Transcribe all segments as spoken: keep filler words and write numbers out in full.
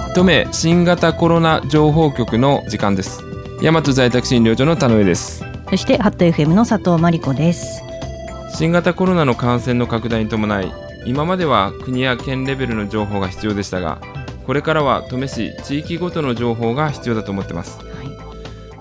登米新型コロナ情報局の時間です。大和在宅診療所の田上です。 そしてハット エフエム の佐藤真理子です。 新型コロナの感染の拡大に伴い、今までは国や県レベルの情報が必要でしたが、これからは登米市地域ごとの情報が必要だと思っています。はい、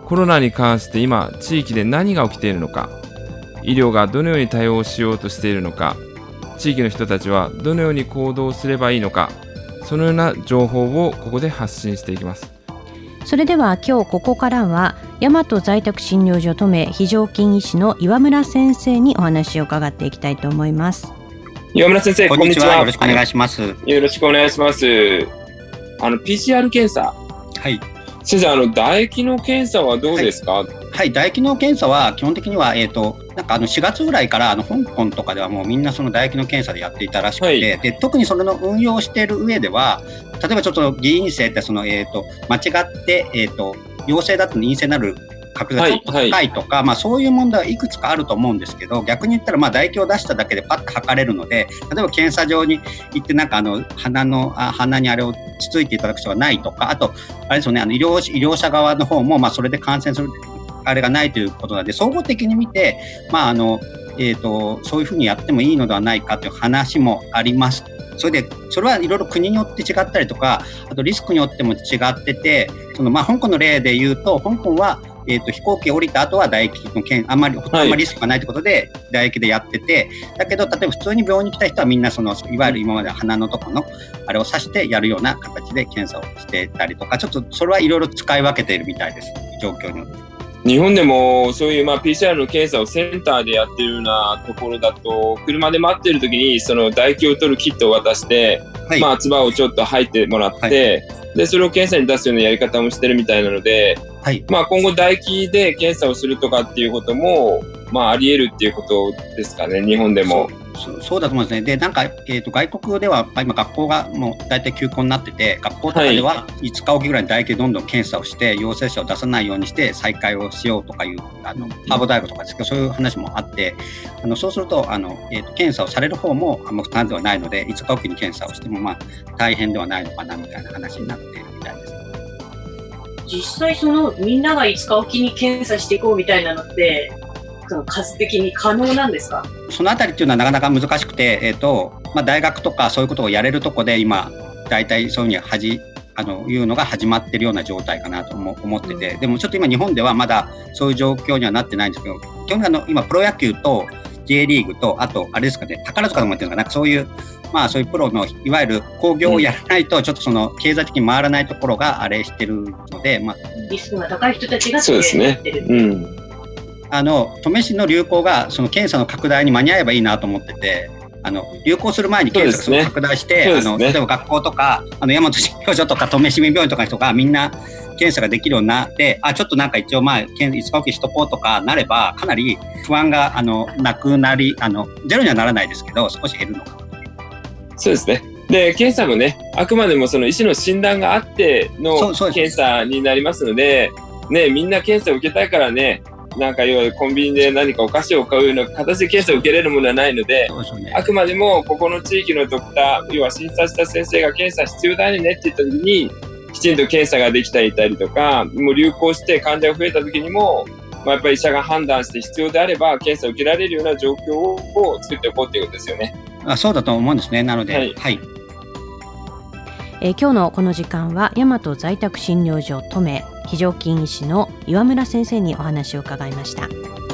コロナに関して今地域で何が起きているのか、医療がどのように対応しようとしているのか、地域の人たちはどのように行動すればいいのか、そのような情報をここで発信していきます。 それでは今日ここからは大和在宅診療所登米非常勤医師の岩村先生にお話を伺っていきたいと思います。 岩村先生、こんにちは。 よろしくお願いします。 よろしくお願いします。あの ピーシーアール 検査、 はい、 先生、あの唾液の検査はどうですか？ はい、はい、唾液の検査は基本的には、えーと、なんかあのしがつぐらいからあの香港とかではもうみんなその唾液の検査でやっていたらしくて、はい、で特にそれの運用している上では、例えばちょっと偽陰性ってその、えーと、間違って、えーと、陽性だと陰性になる確率がちょっと高いとか、はいはい、まあ、そういう問題はいくつかあると思うんですけど、逆に言ったらまあ唾液を出しただけでパッと測れるので、例えば検査場に行ってなんかあの鼻のあ鼻にあれをつついていただく必要はないとか、あとあれですよね、あの医療、医療者側の方もまあそれで感染するあれがないということなので、総合的に見て、まああのえーと、そういうふうにやってもいいのではないかという話もあります。それでそれはいろいろ国によって違ったりとか、あとリスクによっても違ってて、そのまあ香港の例で言うと、香港はえーと飛行機降りた後は唾液の検あんまり、あんまりリスクがないということで唾液でやってて、だけど例えば普通に病院に来た人はみんなそのいわゆる今まで鼻のとこのあれを刺してやるような形で検査をしてたりとか、ちょっとそれはいろいろ使い分けているみたいです、状況によって。 日本でもそういうまあ ピーシーアール の検査をセンターでやってるようなところだと、車で待ってる時にその唾液を取るキットを渡して、はい、まあ唾をちょっと吐いてもらって、はい、でそれを検査に出すようなやり方もしてるみたいなので、はい、まあ今後唾液で検査をするとかっていうこともまああり得るっていうことですかね、日本でも。 そう、そうだと思うんですね。で、なんか、えーと、外国では今学校がもう大体休校になってて、学校とかではいつかおきぐらいに唾液でどんどん検査をして陽性者を出さないようにして再開をしようとかいう、あのハーバー大学とかですけど、そういう話もあって、あのそうするとあの、えーと、検査をされる方もあんま負担ではないので、いつかおきに検査をしてもまあ大変ではないのかなみたいな話になっているみたいです。 実際そのみんながいつかおきに検査していこうみたいなのって数的に可能なんですか？ そのあたりっていうのはなかなか難しくて、えーとまあ、大学とかそういうことをやれるとこで今大体そういうふうにはじあのいうのが始まってるような状態かなと思思ってて、うん、でもちょっと今日本ではまだそういう状況にはなってないんですけど、基本的にあの今プロ野球と ジェイ リーグとあとあれですかね、宝塚とかっていうのがなんかそういうまあそういうプロのいわゆる興行をやらないとちょっとその経済的に回らないところがあれしてるので、まあ、 リスクが高い人たちがそうですね、うん、 あの登米市の流行がその検査の拡大に間に合えばいいなと思ってて、あの流行する前に検査が拡大して、ね、あの例えば学校とかあの大和診療所とか登米市民病院とかの人がみんな検査ができるようになって、あちょっとなんか一応まあいつかおきしとこうとかなればかなり不安があのなくなり、あのゼロにはならないですけど少し減るのかな。 そうですね。で検査もね、あくまでもその医師の診断があっての検査になりますので、ね、みんな検査を受けたいからね、なんかいわゆるコンビニで何かお菓子を買うような形で検査を受けれるものはないので、ね、あくまでもここの地域のドクター、要は診察した先生が検査必要だねって言った時にきちんと検査ができていたりとか、もう流行して患者が増えた時にも、まあ、やっぱり医者が判断して必要であれば検査を受けられるような状況を作っておこうということですよね。 あ、そうだと思うんですね。なので、はいはい、 えー、今日のこの時間は大和在宅診療所登米非常勤医師の岩村先生にお話を伺いました。